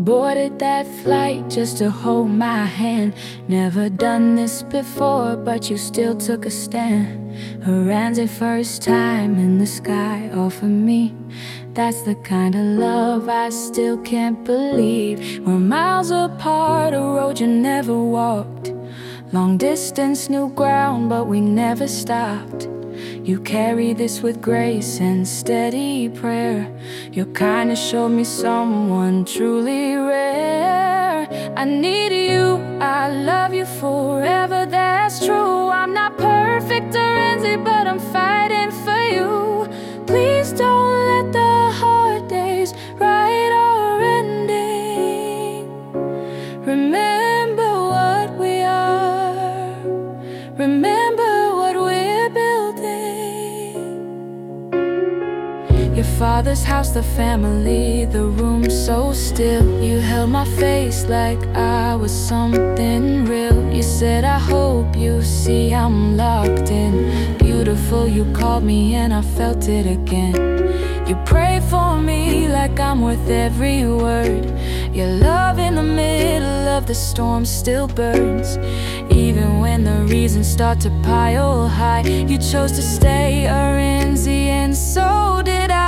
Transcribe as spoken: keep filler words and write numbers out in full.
Boarded that flight just to hold my hand. Never done this before, but you still took a stand. Horan's first time in the sky, all for me. That's the kind of love I still can't believe. We're miles apart, a road you never walked. Long distance, new ground, but we never stopped. You carry this with grace and steady prayer. Your kindness showed me someone truly rare. I need you, I love you forever, that's true. I'm not perfect or easy, but I'm fighting for you. Please don't let the hard days write our ending. Remember what we are. Remember what we're building. Your father's house, the family, the room so still. You held my face like I was something real. You said, I hope you see I'm locked in. Beautiful, you called me and I felt it again. You pray for me like I'm worth every word. Your love in the middle of the storm still burns. Even when the reasons start to pile high, you chose to stay, Arinzi, and so did I.